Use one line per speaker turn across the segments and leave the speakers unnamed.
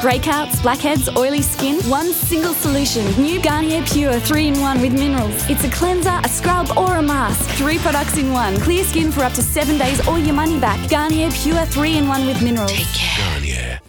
Breakouts, blackheads, oily skin, one single solution. New Garnier Pure 3-in-1 with minerals. It's a cleanser, a scrub or a mask. 3 products in one. Clear skin for up to 7 days or your money back. Garnier Pure 3-in-1 with minerals.
Take care. Garnier.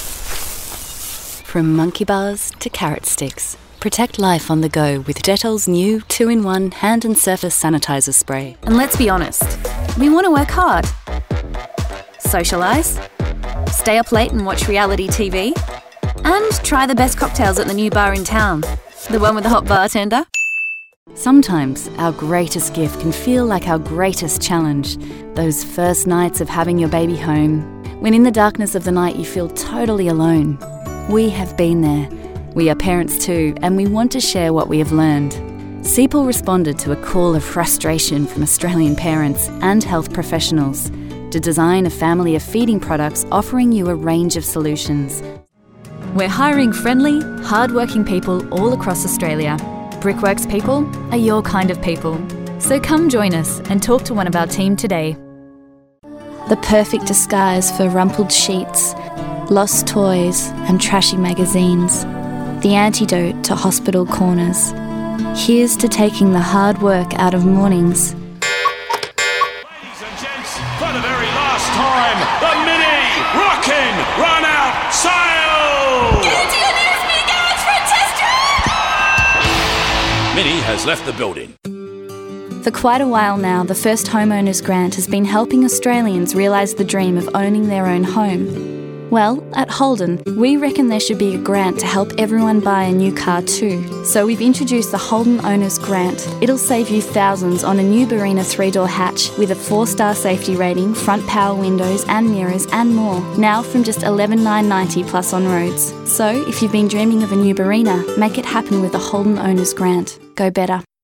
From monkey bars to carrot sticks, protect life on the go with Dettol's new 2-in-1 hand and surface sanitizer spray.
And let's be honest, we want to work hard. Socialise, stay up late and watch reality TV, and try the best cocktails at the new bar in town, the one with the hot bartender.
Sometimes our greatest gift can feel like our greatest challenge. Those first nights of having your baby home, when in the darkness of the night you feel totally alone. We have been there. We are parents too, and we want to share what we have learned. CEPAL responded to a call of frustration from Australian parents and health professionals to design a family of feeding products offering you a range of solutions.
We're hiring friendly, hard-working people all across Australia. Brickworks people are your kind of people. So come join us and talk to one of our team today.
The perfect disguise for rumpled sheets, lost toys and trashy magazines. The antidote to hospital corners. Here's to taking the hard work out of mornings.
Ladies and gents, for the very last time, the Mini Rockin' Run Out Sale!
Get into your nearest Mini garage for a test drive!
Mini has left the building.
For quite a while now, the First Homeowners Grant has been helping Australians realise the dream of owning their own home. Well, at Holden, we reckon there should be a grant to help everyone buy a new car too. So we've introduced the Holden Owners Grant. It'll save you thousands on a new Barina 3-door hatch with a 4-star safety rating, front power windows and mirrors and more. Now from just $11,990 plus on roads. So if you've been dreaming of a new Barina, make it happen with the Holden Owners Grant. Go better.